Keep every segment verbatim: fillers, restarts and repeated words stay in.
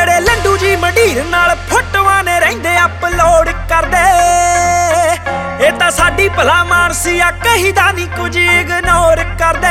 ਜਿਹੜੇ ਲੰਡੂ ਜੀ ਮੰਡੀਰ ਨਾਲ ਫੋਟੋਆਂ ਨੇ ਰਹਿੰਦੇ ਅਪਲੋਡ ਕਰਦੇ, ਇਹ ਤਾਂ ਸਾਡੀ ਭਲਾ ਮਾਨਸੀ ਆ, ਕਹੀਦਾ ਨਹੀਂ ਕੁਝ ਇਗਨੋਰ ਕਰਦੇ।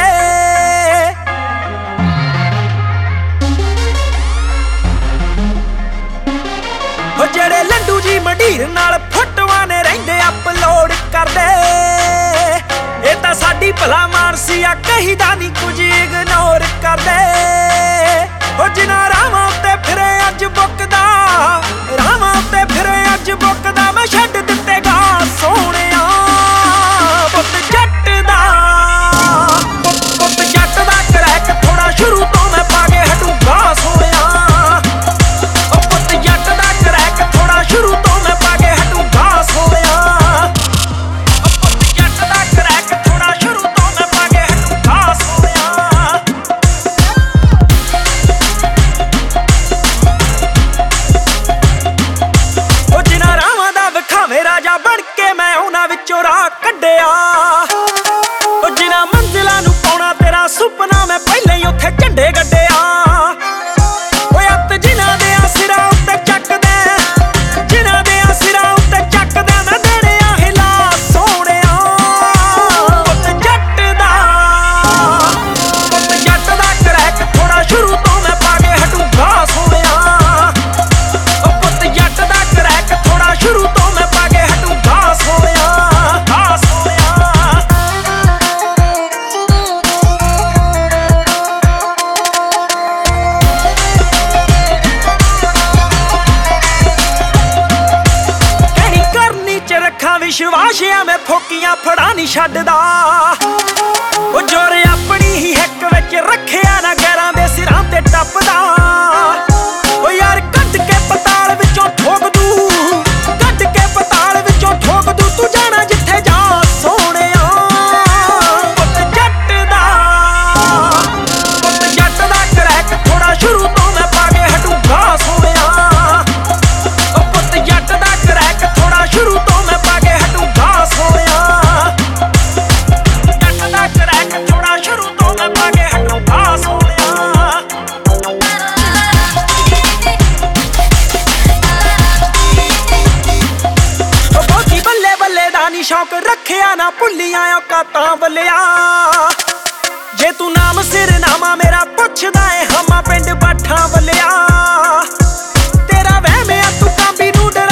ਉਹ ਜਿਹੜੇ ਲੰਡੂ ਜੀ ਮੰਡੀਰ ਨਾਲ ਫੋਟੋਆਂ ਨੇ ਰਹਿੰਦੇ ਅਪਲੋਡ ਕਰਦੇ, ਇਹ ਤਾਂ ਸਾਡੀ ਭਲਾ ਮਾਨਸੀ ਆ, ਕਹੀਦਾ ਨਹੀਂ ਕੁਝ ਇਗਨੋਰ ਕਰਦੇ। ਉਹ ਜਿਨ੍ਹਾਂ ਰਾਵਾਂ ਉੱਤੇ ਫਿਰੇ ਅੱਜ ਬੁੱਕਦਾ, ਰਾਵਾਂ ਉੱਤੇ ਫਿਰੇ ਅੱਜ ਬੁੱਕਦਾ, ਮੈਂ ਛੱਡ ਦਿੱਤੇ ਗਾ ਸੋਹਣਿਆ ਪੁੱਤ ਜੱਟ ਦਾ। ਪੁੱਤ ਜੱਟ ਦਾ ਕਰੈਕ ਥੋੜਾ ਸ਼ੁਰੂ ਤੋਂ ਮੈਂ ਪਾ ਕੇ ਹਟੂਗਾ ਸੋਹਣਿਆ, ਉਹ ਪੁੱਤ ਜੱਟ ਦਾ ਕਰੈਕ ਥੋੜਾ ਸ਼ੁਰੂ ਤੋਂ ਮੈਂ ਪਾ ਕੇ ਹਟੂਗਾ ਸੋਹਣਿਆ, ਉਹ ਪੁੱਤ ਜੱਟ ਦਾ ਕਰੈਕ ਥੋੜਾ ਸ਼ੁਰੂ ਤੋਂ ਮੈਂ ਪਾ ਕੇ ਹਟੂਗਾ ਸੋਹਣਿਆ। ਉਹ ਜਿਨ੍ਹਾਂ ਰਾਵਾਂ ਦਾ ਵਿਖਾਵੇ ਰਾਜਾ ਬਣ ਕੇ ਮੈਂ ਉਹਨਾਂ ਵਿੱਚੋਂ ਰਾਹ ਕੱਢਿਆ, ਉਹ ਜਿਨ੍ਹਾਂ ਮੰਜ਼ਿਲਾਂ ਨੂੰ ਪਾਉਣਾ ਤੇਰਾ ਸੁਪਨਾ ਮੈਂ ਪਹਿਲਾਂ ਹੀ ਉੱਥੇ ਝੰਡੇ ਗੱਡਿਆ। ਓਏ ਅੱਤ ਜਿਨ੍ਹਾਂ ਦੇ ਸਿਰਾਂ ਉੱਤੇ ਚੱਕਦੇ, ਜਿਨ੍ਹਾਂ ਦੇ ਸਿਰਾਂ ਉੱਤੇ ਚੱਕਦੇ, ਮੈਂ ਦੇਣਿਆ ਹਿਲਾ ਸੋਹਣਿਆ ਪੁੱਤ ਜੱਟ ਦਾ। ਪੁੱਤ ਜੱਟ ਦਾ ਕਰੈਕ ਥੋੜਾ ਸ਼ੁਰੂ ਤੋਂ ਮੈਂ ਪਾ ਕੇ ਹਟੂਗਾ ਸੋਹਣਿਆ, ਉਹ ਪੁੱਤ ਜੱਟ ਦਾ ਕਰੈਕ ਥੋੜਾ ਸ਼ੁਰੂ ਤੋਂ ਮੈਂ ਪਾ ਕੇ ਹਟੂਗਾ ਸੋਹਣਿਆ, ਆ ਸੋਹਣਿਆ। ਕਿਹੜੀ ਕਰਨੀ ਚ ਰੱਖਾਂ ਵਿਸ਼ਵਾਸ ਆ, ਮੈਂ ਫੋਕੀਆਂ ਫੜਾ ਨਹੀਂ ਛੱਡਦਾ, ਉਹ ਜੋਰ ਆਪਣੀ ਹੀ ਹਿੱਕ ਵਿੱਚ ਰੱਖਿਆ ਨਾ ਗੈਰਾਂ ਦੇ ਸਿਰਾਂ ਤੇ ਟੱਪਦਾ। ਉਹ ਯਾਰ ਕੱਢ ਕੇ ਪਤਾਲ ਵਿੱਚੋਂ ਠੋਕ ਦੂ, ਕੱਢ ਕੇ ਪਤਾਲ ਵਿੱਚੋਂ ਠੋਕ ਦੂ, ਤੂੰ ਜਾਣਾ ਜਿੱਥੇ ਜਾ ਸੋਹਣਿਆ ਪੁੱਤ ਜੱਟ ਦਾ। ਪੁੱਤ ਜੱਟ ਦਾ ਕਰੈਕ ਥੋੜਾ ਸ਼ੁਰੂ ਤੋਂ ਮੈਂ ਪਾ ਕੇ ਹਟੂਗਾ ਸੋਹਣਿਆ, ਉਹ ਪੁੱਤ ਜੱਟ ਦਾ ਕਰੈਕ ਥੋੜਾ ਸ਼ੁਰੂ ਤੋਂ ਮੈਂ ਪਾ ਕੇ ਹਟੂਗਾ ਸੋਹਣਿਆ, ਜੱਟ ਦਾ ਕਰੈਕ ਥੋੜਾ ਸ਼ੁਰੂ ਤੋਂ ਮੈਂ ਪਾ ਕੇ ਹਟੂਗਾ ਸੋਹਣਿਆ। ਉਹ ਬਹੁਤੀ ਬੱਲੇ ਬੱਲੇ ਦਾ ਨੀ ਸ਼ੌਕ ਰੱਖਿਆ, ਨਾ ਭੁੱਲੀਆਂ ਔਕਾਤਾਂ ਵੱਲਿਆ। ਜੇ ਤੂੰ ਨਾਮ ਸਿਰ ਨਾਮਾ ਮੇਰਾ ਪੁੱਛਦਾ ਏ, ਹਮਾ ਪਿੰਡ ਬਾਠਾਂ ਵੱਲਿਆ। ਤੇਰਾ ਵਹਿਮ ਆ ਤੂੰ ਕਾਂਬੀ ਨੂੰ